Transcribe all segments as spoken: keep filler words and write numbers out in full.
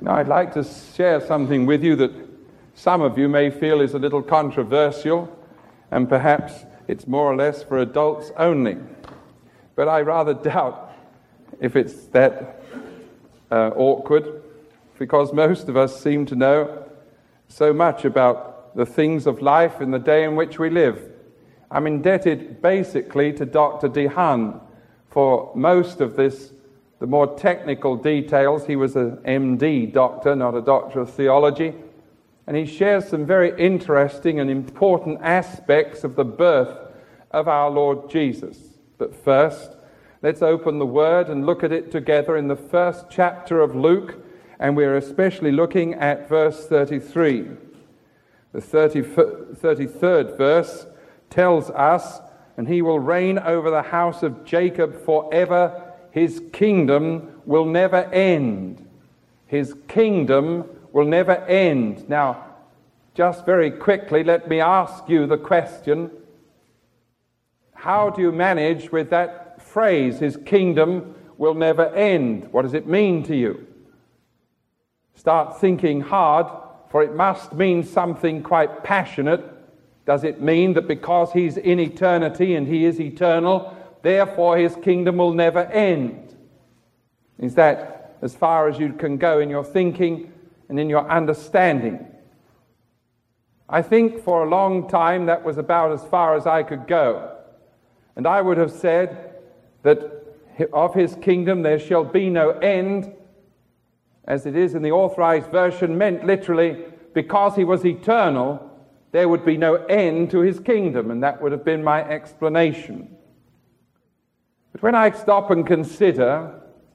Now, I'd like to share something with you that some of you may feel is a little controversial, and perhaps it's more or less for adults only. But I rather doubt if it's that uh, awkward, because most of us seem to know so much about the things of life in the day in which we live. I'm indebted basically to Doctor DeHaan for most of this, the more technical details. He was an M D doctor, not a doctor of theology, and he shares some very interesting and important aspects of the birth of our Lord Jesus. But first, let's open the Word and look at it together in the first chapter of Luke, and we're especially looking at verse thirty-three. The thirty-third verse tells us, "And he will reign over the house of Jacob forever. His kingdom will never end." His kingdom will never end. Now, just very quickly, let me ask you the question, how do you manage with that phrase, his kingdom will never end? What does it mean to you? Start thinking hard, for it must mean something quite passionate. Does it mean that because he's in eternity and he is eternal, therefore his kingdom will never end? Is that as far as you can go in your thinking and in your understanding? I think for a long time that was about as far as I could go. And I would have said that of his kingdom there shall be no end, as it is in the Authorized Version, meant literally because he was eternal, there would be no end to his kingdom, and that would have been my explanation. But when I stop and consider,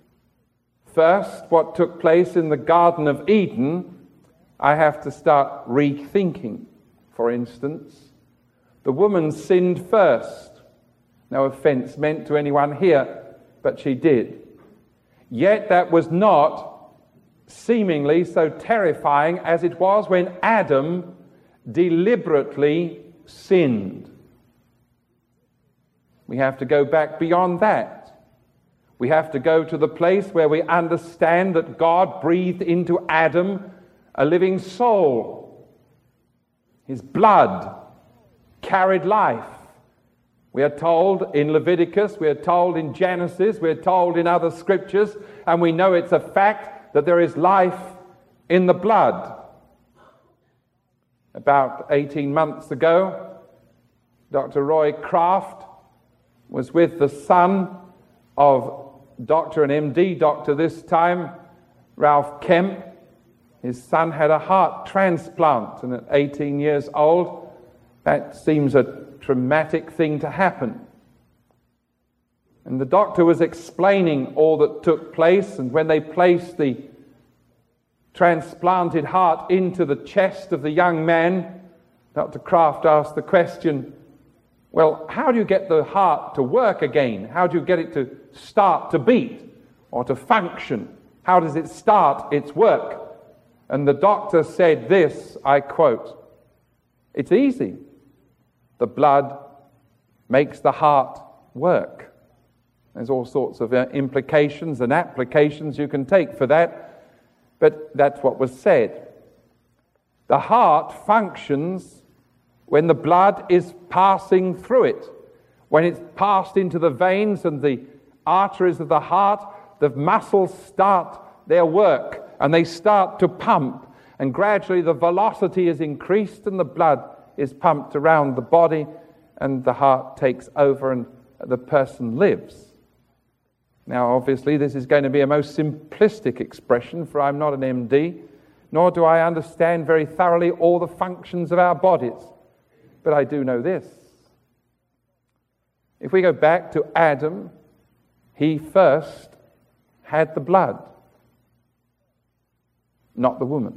first, what took place in the Garden of Eden, I have to start rethinking. For instance, the woman sinned first. No offense meant to anyone here, but she did. Yet that was not seemingly so terrifying as it was when Adam deliberately sinned. We have to go back beyond that. We have to go to the place where we understand that God breathed into Adam a living soul. His blood carried life. We are told in Leviticus, we are told in Genesis, we are told in other scriptures, and we know it's a fact that there is life in the blood. About eighteen months ago, Doctor Roy Kraft was with the son of Doctor and M D doctor this time, Ralph Kemp. His son had a heart transplant, and at eighteen years old, that seems a traumatic thing to happen. And the doctor was explaining all that took place, and when they placed the transplanted heart into the chest of the young man, Doctor Kraft asked the question, well, how do you get the heart to work again? How do you get it to start to beat or to function? How does it start its work? And the doctor said this, I quote, "It's easy. The blood makes the heart work." There's all sorts of uh, implications and applications you can take for that, but that's what was said. The heart functions when the blood is passing through it. When it's passed into the veins and the arteries of the heart, the muscles start their work and they start to pump, and gradually the velocity is increased and the blood is pumped around the body and the heart takes over and the person lives. Now, obviously, this is going to be a most simplistic expression, for I'm not an M D, nor do I understand very thoroughly all the functions of our bodies. But I do know this. If we go back to Adam, he first had the blood, not the woman.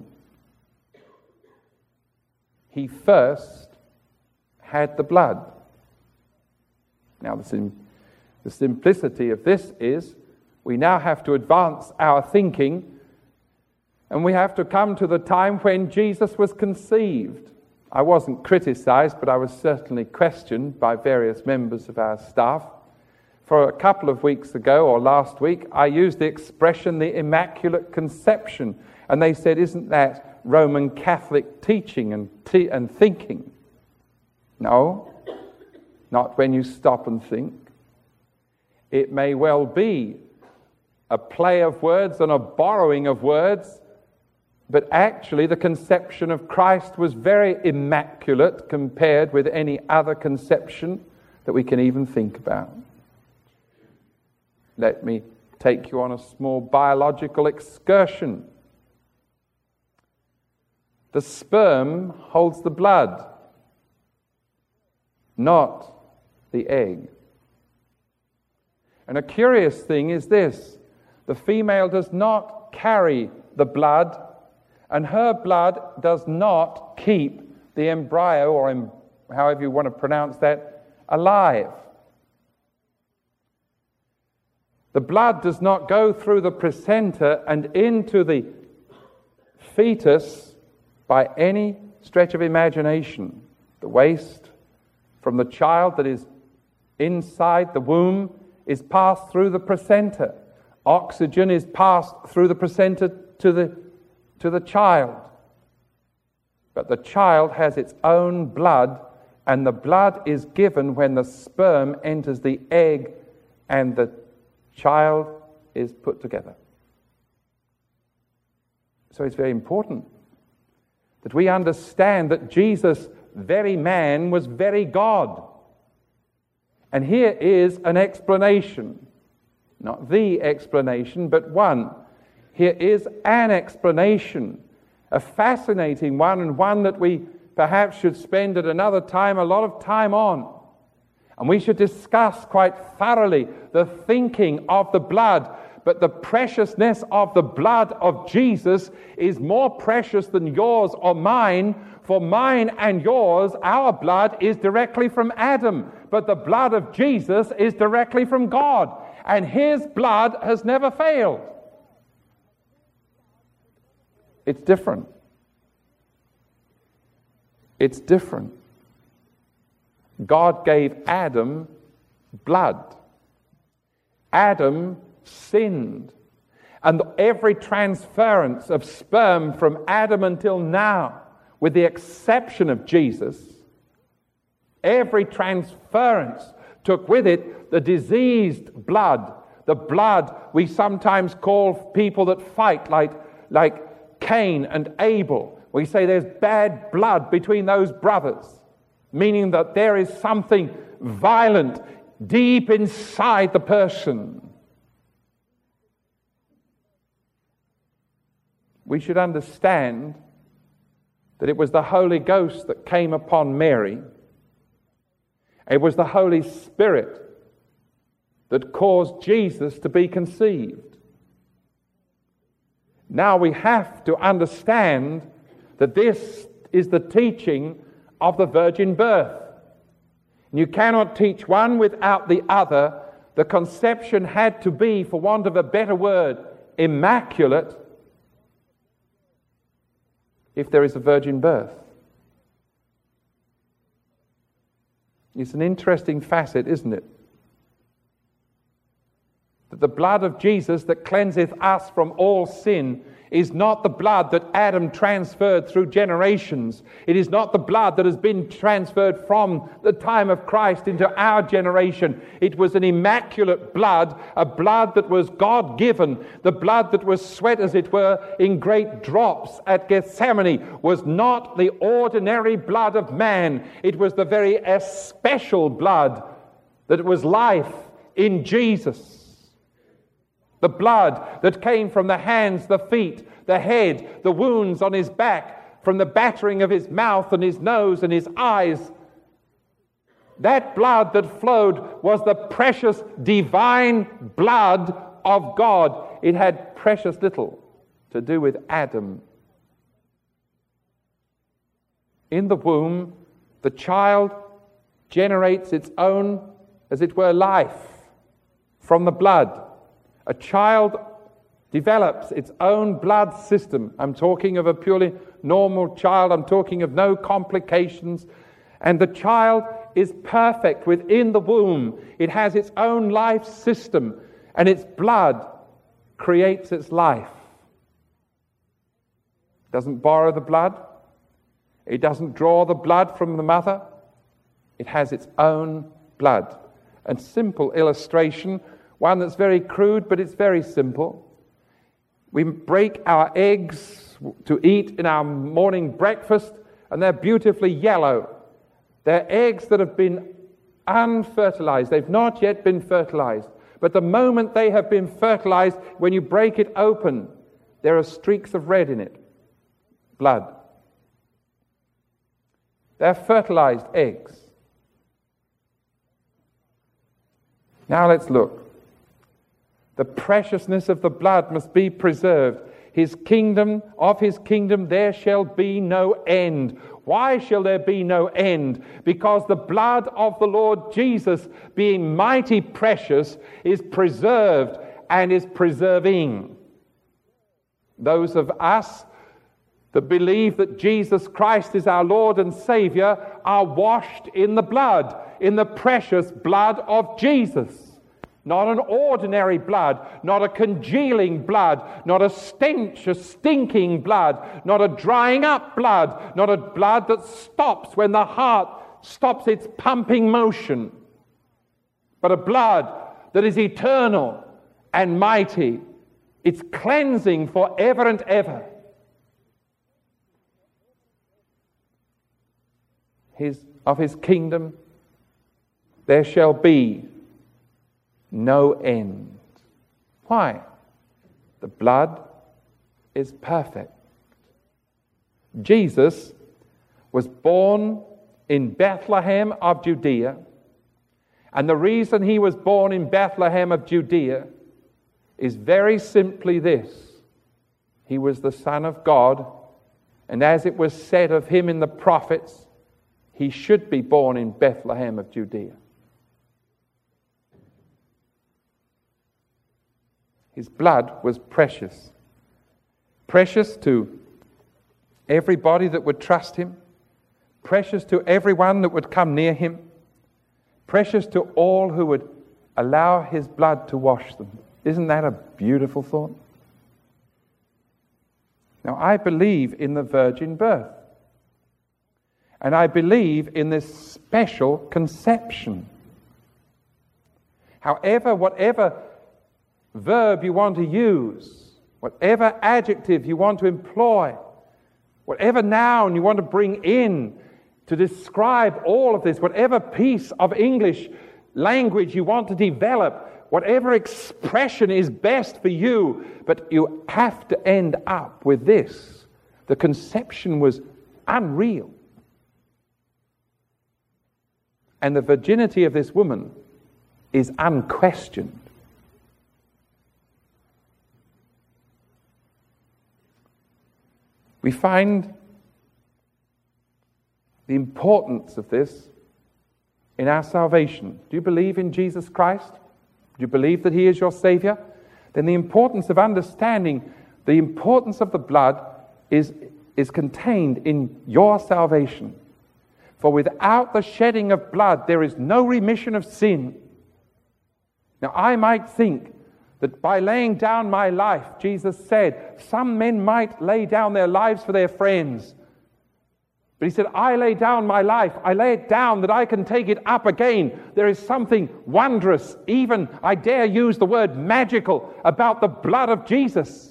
He first had the blood. Now, the, sim- the simplicity of this is we now have to advance our thinking, and we have to come to the time when Jesus was conceived. I wasn't criticized, but I was certainly questioned by various members of our staff For a couple of weeks ago, or last week, I used the expression the Immaculate Conception. And they said, isn't that Roman Catholic teaching and, te- and thinking? No, not when you stop and think. It may well be a play of words and a borrowing of words, but actually the conception of Christ was very immaculate compared with any other conception that we can even think about. Let me take you on a small biological excursion. The sperm holds the blood, not the egg. And a curious thing is this: the female does not carry the blood, and her blood does not keep the embryo, or em- however you want to pronounce that, alive. The blood does not go through the placenta and into the fetus by any stretch of imagination. The waste from the child that is inside the womb is passed through the placenta. Oxygen is passed through the placenta to the, to the child. But the child has its own blood, and the blood is given when the sperm enters the egg and the child is put together. So it's very important that we understand that Jesus, very man, was very God. And here is an explanation. Not the explanation, but one. Here is an explanation. A fascinating one, and one that we perhaps should spend at another time a lot of time on. And we should discuss quite thoroughly the thinking of the blood. But the preciousness of the blood of Jesus is more precious than yours or mine. For mine and yours, our blood is directly from Adam. But the blood of Jesus is directly from God. And his blood has never failed. It's different. It's different. God gave Adam blood. Adam sinned. And every transference of sperm from Adam until now, with the exception of Jesus, every transference took with it the diseased blood, the blood we sometimes call people that fight, like, like Cain and Abel. We say there's bad blood between those brothers, meaning that there is something violent deep inside the person. We should understand that it was the Holy Ghost that came upon Mary. It was the Holy Spirit that caused Jesus to be conceived. Now we have to understand that this is the teaching of the virgin birth. And you cannot teach one without the other. The conception had to be, for want of a better word, immaculate, if there is a virgin birth. It's an interesting facet, isn't it? That the blood of Jesus that cleanseth us from all sin is not the blood that Adam transferred through generations. It is not the blood that has been transferred from the time of Christ into our generation. It was an immaculate blood, a blood that was God-given. The blood that was sweat, as it were, in great drops at Gethsemane was not the ordinary blood of man. It was the very especial blood that was life in Jesus. The blood that came from the hands, the feet, the head, the wounds on his back, from the battering of his mouth and his nose and his eyes. That blood that flowed was the precious divine blood of God. It had precious little to do with Adam. In the womb, the child generates its own, as it were, life from the blood. A child develops its own blood system. I'm talking of a purely normal child. I'm talking of no complications. And the child is perfect within the womb. It has its own life system, and its blood creates its life. It doesn't borrow the blood. It doesn't draw the blood from the mother. It has its own blood. A simple illustration, one that's very crude, but it's very simple. We break our eggs to eat in our morning breakfast, and they're beautifully yellow. They're eggs that have been unfertilized. They've not yet been fertilized. But the moment they have been fertilized, when you break it open, there are streaks of red in it. Blood. They're fertilized eggs. Now let's look. The preciousness of the blood must be preserved. His kingdom, of his kingdom there shall be no end. Why shall there be no end? Because the blood of the Lord Jesus, being mighty precious, is preserved and is preserving. Those of us that believe that Jesus Christ is our Lord and Savior are washed in the blood, in the precious blood of Jesus. Not an ordinary blood, not a congealing blood, not a stench, a stinking blood, not a drying up blood, not a blood that stops when the heart stops its pumping motion, but a blood that is eternal and mighty. It's cleansing forever and ever. His, of his kingdom there shall be no end. Why? The blood is perfect. Jesus was born in Bethlehem of Judea, and the reason he was born in Bethlehem of Judea is very simply this: he was the Son of God, and as it was said of him in the prophets, he should be born in Bethlehem of Judea. His blood was precious. Precious to everybody that would trust him. Precious to everyone that would come near him. Precious to all who would allow his blood to wash them. Isn't that a beautiful thought? Now, I believe in the virgin birth. And I believe in this special conception. However, whatever verb you want to use, whatever adjective you want to employ, whatever noun you want to bring in to describe all of this, whatever piece of English language you want to develop, whatever expression is best for you, but you have to end up with this. The conception was unreal. And the virginity of this woman is unquestioned. We find the importance of this in our salvation. Do you believe in Jesus Christ? Do you believe that he is your Savior? Then the importance of understanding the importance of the blood is, is contained in your salvation. For without the shedding of blood, there is no remission of sin. Now, I might think that by laying down my life, Jesus said, some men might lay down their lives for their friends. But he said, I lay down my life. I lay it down that I can take it up again. There is something wondrous, even, I dare use the word magical, about the blood of Jesus.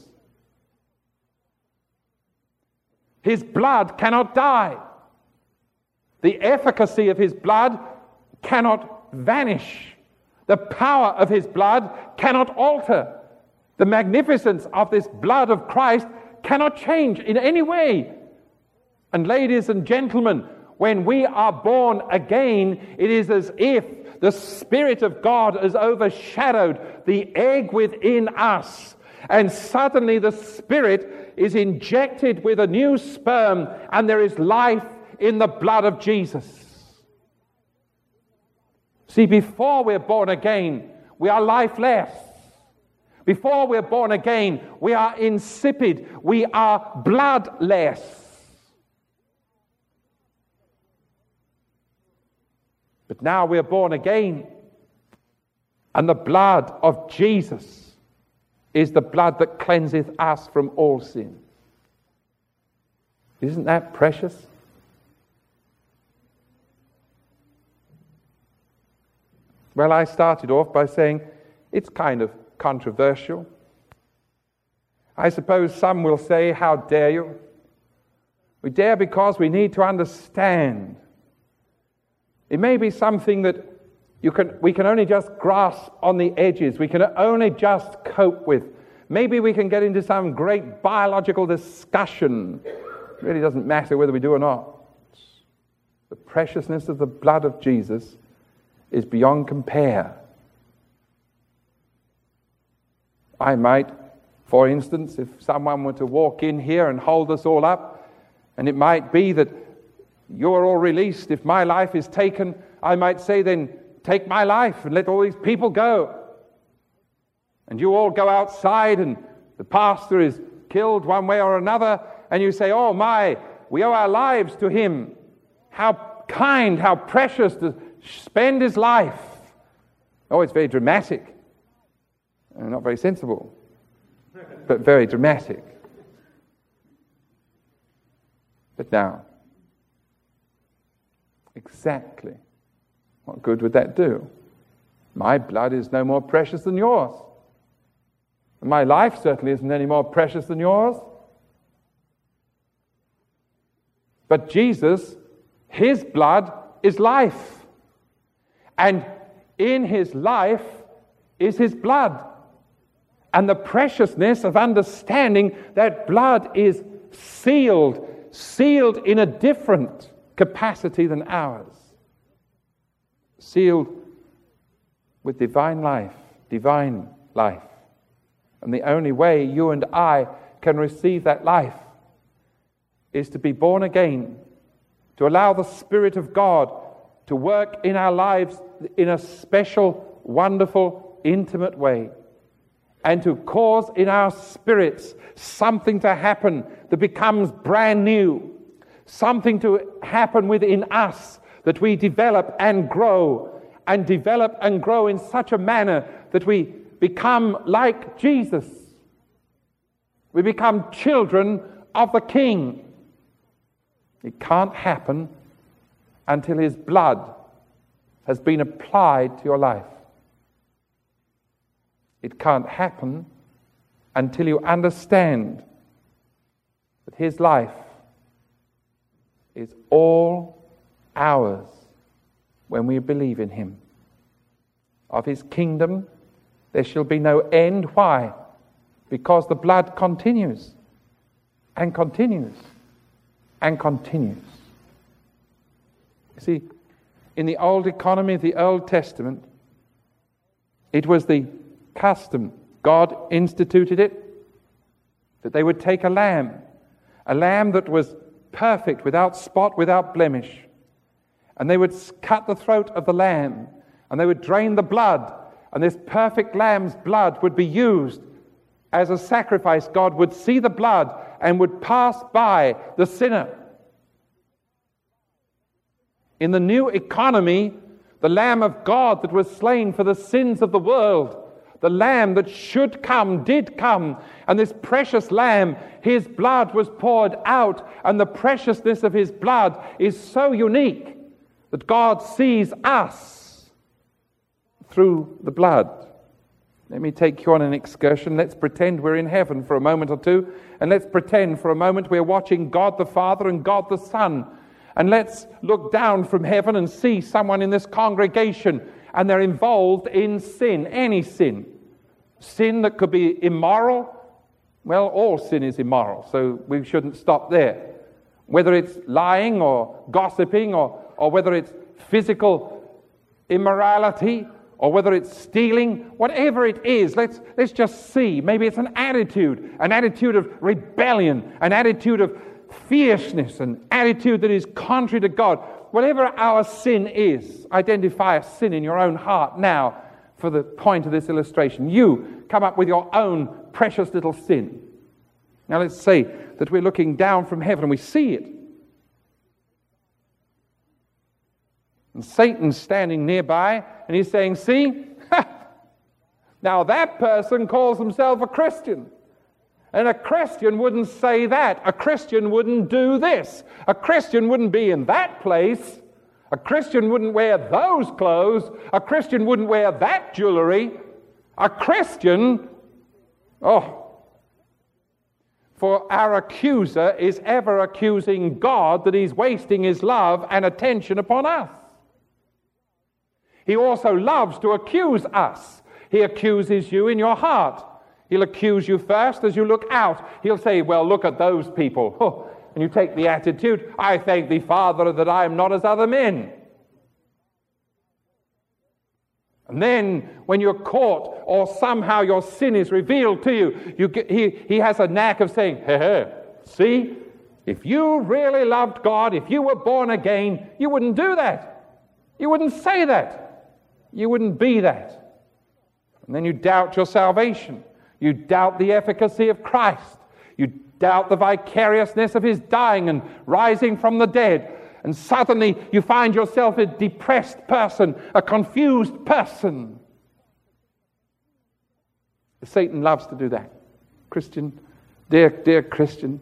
His blood cannot die. The efficacy of his blood cannot vanish. The power of his blood cannot alter. The magnificence of this blood of Christ cannot change in any way. And ladies and gentlemen, when we are born again, it is as if the Spirit of God has overshadowed the egg within us. And suddenly the Spirit is injected with a new sperm, and there is life in the blood of Jesus. See, before we're born again, we are lifeless. Before we're born again, we are insipid. We are bloodless. But now we're born again. And the blood of Jesus is the blood that cleanseth us from all sin. Isn't that precious? Well, I started off by saying it's kind of controversial. I suppose some will say, how dare you? We dare because we need to understand. It may be something that you can, we can only just grasp on the edges. We can only just cope with. Maybe we can get into some great biological discussion. It really doesn't matter whether we do or not. The preciousness of the blood of Jesus is beyond compare. I might, for instance, if someone were to walk in here and hold us all up, and it might be that you're all released. If my life is taken, I might say, then take my life and let all these people go. And you all go outside and the pastor is killed one way or another, and you say, oh my, we owe our lives to him. How kind, how precious to spend his life. Oh, it's very dramatic. Not very sensible, but very dramatic. But now, exactly what good would that do? My blood is no more precious than yours. My life certainly isn't any more precious than yours. But Jesus, his blood is life. And in his life is his blood. And the preciousness of understanding that blood is sealed, sealed in a different capacity than ours. Sealed with divine life, divine life. And the only way you and I can receive that life is to be born again, to allow the Spirit of God to work in our lives in a special, wonderful, intimate way, and to cause in our spirits something to happen that becomes brand new, something to happen within us that we develop and grow, and develop and grow in such a manner that we become like Jesus. We become children of the King. It can't happen until his blood has been applied to your life. It can't happen until you understand that his life is all ours when we believe in him. Of his kingdom there shall be no end. Why? Because the blood continues and continues and continues. You see, in the old economy of the Old Testament, it was the custom, God instituted it, that they would take a lamb, a lamb that was perfect, without spot, without blemish, and they would cut the throat of the lamb, and they would drain the blood, and this perfect lamb's blood would be used as a sacrifice. God would see the blood and would pass by the sinner. In the new economy, the Lamb of God that was slain for the sins of the world, the Lamb that should come, did come, and this precious Lamb, his blood was poured out, and the preciousness of his blood is so unique that God sees us through the blood. Let me take you on an excursion. Let's pretend we're in heaven for a moment or two, and let's pretend for a moment we're watching God the Father and God the Son. And let's look down from heaven and see someone in this congregation, and they're involved in sin, any sin. Sin that could be immoral. Well, all sin is immoral, so we shouldn't stop there. Whether it's lying or gossiping, or, or whether it's physical immorality, or whether it's stealing, whatever it is, let's, let's just see. Maybe it's an attitude, an attitude of rebellion, an attitude of fierceness, an attitude that is contrary to God. Whatever our sin is, identify a sin in your own heart now for the point of this illustration. You come up with your own precious little sin. Now let's say that we're looking down from heaven and we see it. And Satan's standing nearby, and he's saying, see, now that person calls himself a Christian. And a Christian wouldn't say that. A Christian wouldn't do this. A Christian wouldn't be in that place. A Christian wouldn't wear those clothes. A Christian wouldn't wear that jewelry. A Christian, oh, for our accuser is ever accusing God that he's wasting his love and attention upon us. He also loves to accuse us. He accuses you in your heart. He'll accuse you first as you look out. He'll say, well, look at those people. Oh, and you take the attitude, I thank thee, Father, that I am not as other men. And then when you're caught or somehow your sin is revealed to you, you get, he, he has a knack of saying, hey, hey, see, if you really loved God, if you were born again, you wouldn't do that. You wouldn't say that. You wouldn't be that. And then you doubt your salvation. You doubt the efficacy of Christ. You doubt the vicariousness of his dying and rising from the dead. And suddenly you find yourself a depressed person, a confused person. Satan loves to do that. Christian, dear, dear Christian,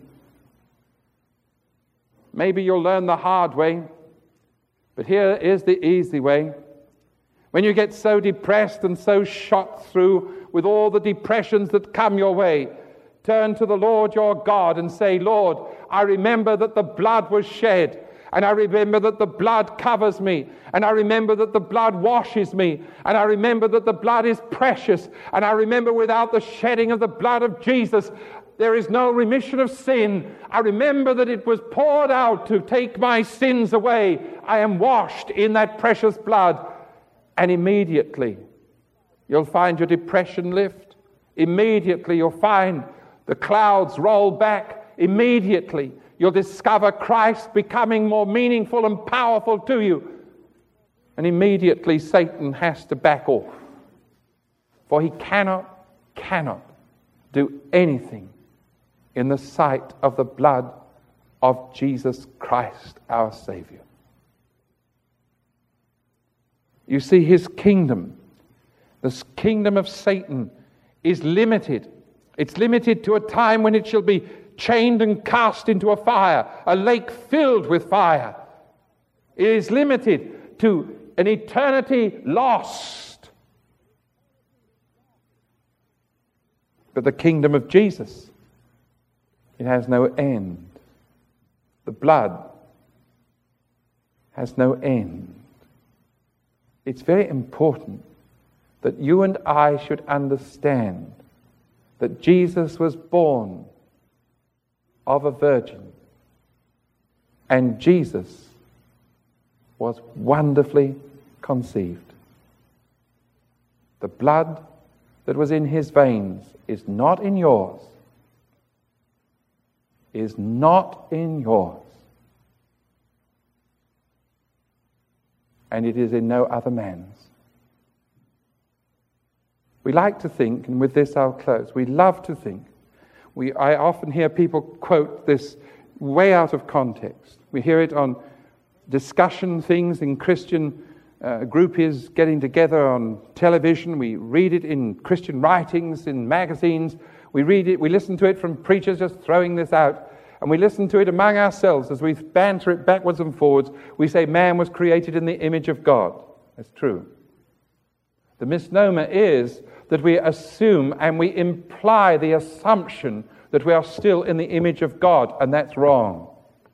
maybe you'll learn the hard way, but here is the easy way. When you get so depressed and so shot through with all the depressions that come your way, turn to the Lord your God and say, Lord, I remember that the blood was shed, and I remember that the blood covers me, and I remember that the blood washes me, and I remember that the blood is precious, and I remember without the shedding of the blood of Jesus, there is no remission of sin. I remember that it was poured out to take my sins away. I am washed in that precious blood. And immediately you'll find your depression lift. Immediately you'll find the clouds roll back. Immediately you'll discover Christ becoming more meaningful and powerful to you. And immediately Satan has to back off. For he cannot, cannot do anything in the sight of the blood of Jesus Christ, our Savior. You see, his kingdom, this kingdom of Satan, is limited. It's limited to a time when it shall be chained and cast into a fire, a lake filled with fire. It is limited to an eternity lost. But the kingdom of Jesus, it has no end. The blood has no end. It's very important that you and I should understand that Jesus was born of a virgin, and Jesus was wonderfully conceived. The blood that was in his veins is not in yours, is not in yours. And it is in no other man's. We like to think, and with this I'll close, we love to think. We, I often hear people quote this way out of context. We hear it on discussion things in Christian uh, groupies getting together on television. We read it in Christian writings, in magazines. We read it, we listen to it from preachers just throwing this out. And we listen to it among ourselves as we banter it backwards and forwards. We say man was created in the image of God. That's true. The misnomer is that we assume and we imply the assumption that we are still in the image of God, and that's wrong.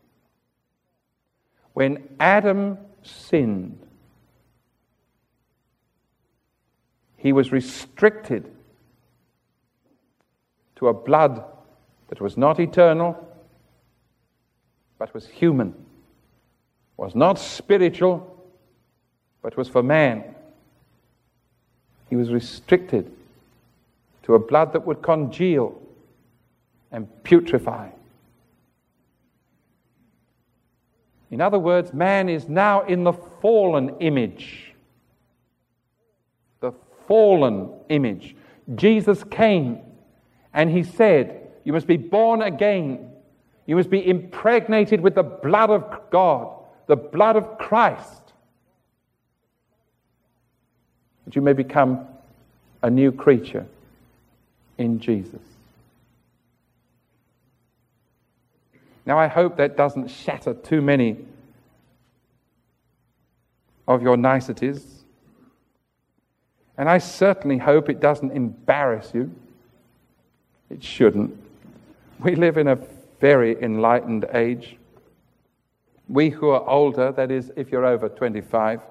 When Adam sinned, he was restricted to a blood that was not eternal, but was human, was not spiritual, but was for man. He was restricted to a blood that would congeal and putrefy. In other words, man is now in the fallen image. The fallen image. Jesus came and he said, you must be born again. You must be impregnated with the blood of God, the blood of Christ. that you may become a new creature in Jesus. Now, I hope that doesn't shatter too many of your niceties, and I certainly hope it doesn't embarrass you. It shouldn't. We live in a very enlightened age. We who are older, that is, if you're over twenty-five,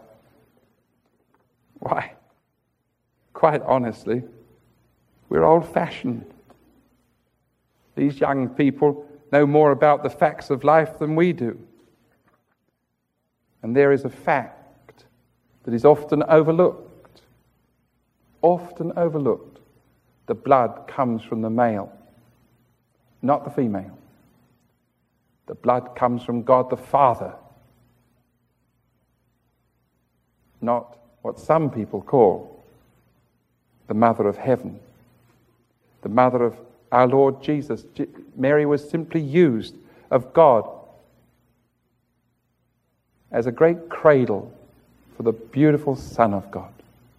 why, quite honestly, we're old-fashioned. These young people know more about the facts of life than we do. And there is a fact that is often overlooked, often overlooked. The blood comes from the male, not the female. The blood comes from God the Father, not what some people call the Mother of Heaven, the Mother of our Lord Jesus. Mary was simply used of God as a great cradle for the beautiful Son of God.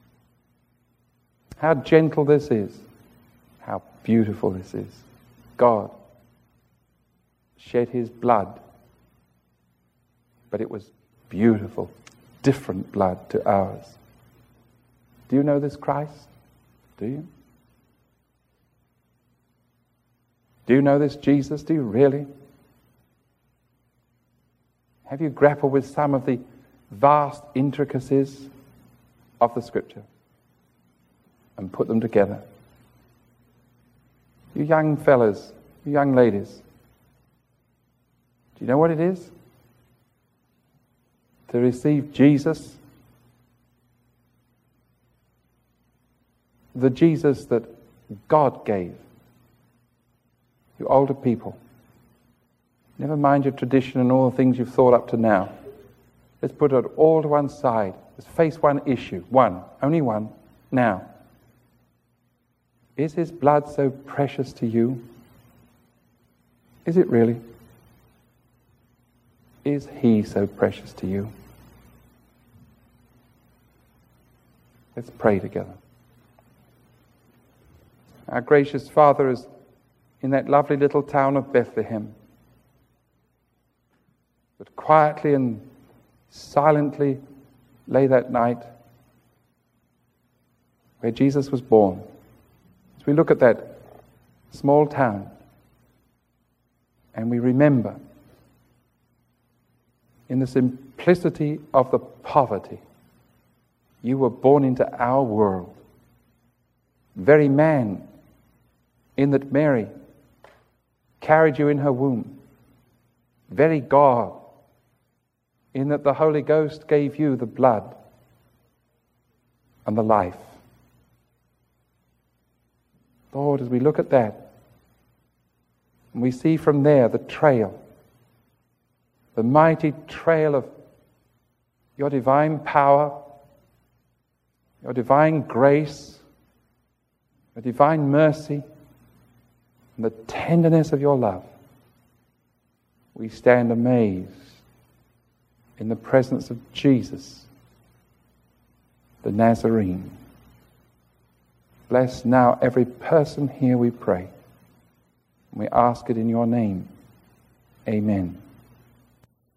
How gentle this is. How beautiful this is. God shed his blood, but it was beautiful, different blood to ours. Do you know this Christ? Do you? Do you know this Jesus? Do you really? Have you grappled with some of the vast intricacies of the Scripture and put them together? You young fellas, you young ladies, do you know what it is to receive Jesus? The Jesus that God gave. You older people, never mind your tradition and all the things you've thought up to now. Let's put it all to one side. Let's face one issue. One. Only one. Now, is his blood so precious to you? Is it really? Is he so precious to you? Let's pray together. Our gracious Father is in that lovely little town of Bethlehem, but quietly and silently lay that night where Jesus was born. As we look at that small town and we remember in the simplicity of the poverty, you were born into our world. Very man, in that Mary carried you in her womb. Very God, in that the Holy Ghost gave you the blood and the life. Lord, as we look at that, and we see from there the trail, the mighty trail of your divine power, your divine grace, your divine mercy, and the tenderness of your love, we stand amazed in the presence of Jesus, the Nazarene. Bless now every person here, we pray. We ask it in your name. Amen.